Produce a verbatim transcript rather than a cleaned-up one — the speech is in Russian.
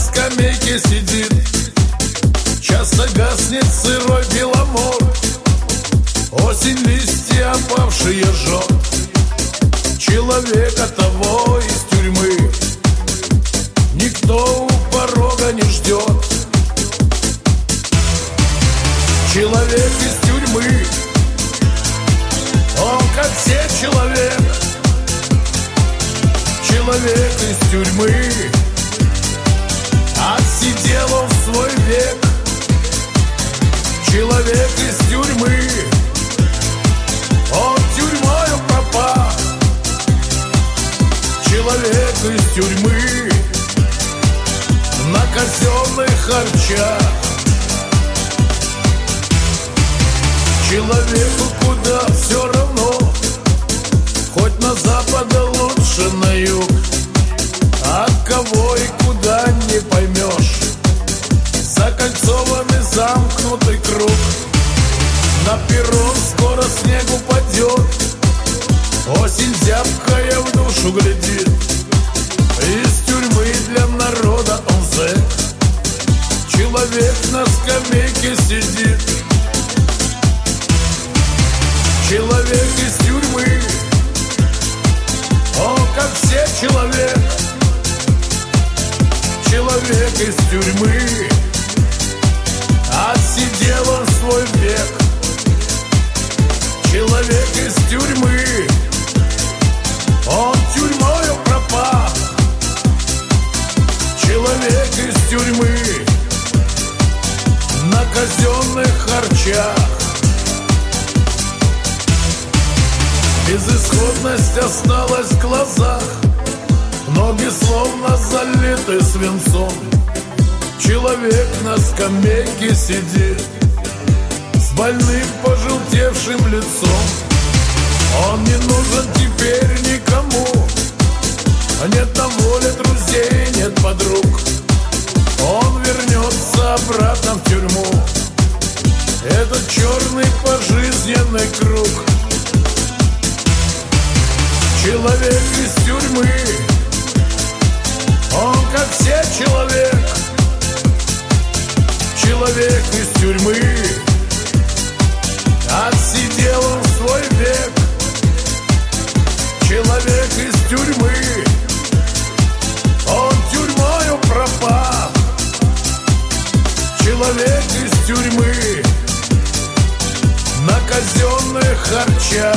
скамейке сидит, часто гаснет сырой беломор. Осень листья опавшие жжет человека того из тюрьмы. Никто у порога не ждет. Человек из тюрьмы, он как все человек. Человек из тюрьмы, отсидел он свой век. Человек из тюрьмы, он тюрьмою пропал. Человек из тюрьмы на казенных харчах. Человеку куда все равно, хоть на запад, а лучше на юг. От кого и куда не поймешь. Закольцованный замкнутый круг. На перрон скоро снег упадет. Осень зябкая в душу глядит. Из тюрьмы для народа он зэк. Человек на скамейке сидит. Человек из тюрьмы, он как все человек. Человек из тюрьмы, отсидел он свой век. Человек из тюрьмы, он тюрьмою пропал. Человек из тюрьмы на казенных харчах. Безысходность осталась в глазах, ноги словно залиты свинцом. Человек на скамейке сидит с больным пожелтевшим лицом. Он не нужен теперь никому. Нет на воле друзей, нет подруг. Он вернется обратно в тюрьму. Этот черный пожизненный круг. Человек из тюрьмы, он как все человек. Человек из тюрьмы, отсидел он свой век. Человек из тюрьмы, он тюрьмою пропал. Человек из тюрьмы на казенных харчах.